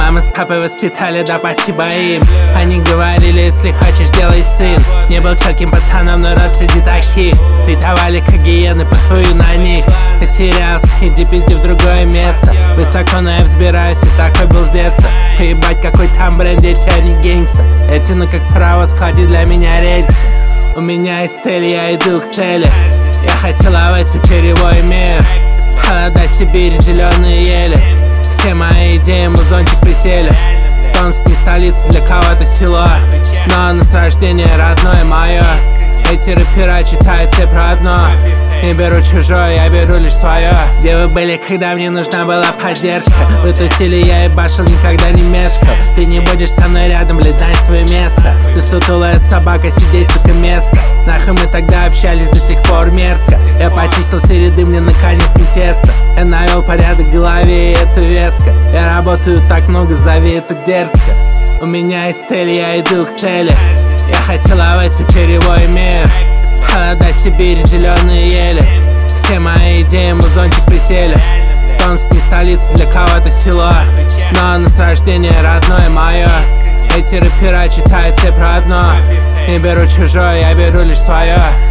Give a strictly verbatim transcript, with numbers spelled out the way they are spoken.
Мама с папой воспитали, да спасибо им. Они говорили, если хочешь, делай сын. Не был четким пацаном, но рос среди таких. Питовали как гиены, похую на них. Потерялся, иди пизди в другое место. Высоко, но я взбираюсь, и такой был с детства. Поебать, какой там бренд, дети, а не гангста. Я тяну как паровоз, клади для меня рельсы. У меня есть цель, я иду к цели. Я хотела войти в перевой мир. Холода, Сибирь, зеленые ели. Все мои идеи, музончик присели. Томск не столица, для кого-то село, но наслаждение родное мое. Эти рэпера читают все про одно. Не беру чужое, я беру лишь свое. Где вы были, когда мне нужна была поддержка? Вы тусили, я ебашил, никогда не мешкал. Ты не будешь со мной рядом, блядь, знай свое место. Ты сутулая собака, сидеть, сука, место. Нахуй мы тогда общались, до сих пор мерзко. Я почистил все ряды, мне наконец не тесно. Я навел порядок в голове, и это веско. Я работаю так много, зови это дерзко. У меня есть цель, я иду к цели. Я хотела войти в перевой мир. Холода, Сибирь, зеленые ели. Все мои идеи, музончик присели. Томск не столица, для кого-то село, но наслаждение родное мое. Эти рэпера читают все про одно. Не беру чужое, я беру лишь свое.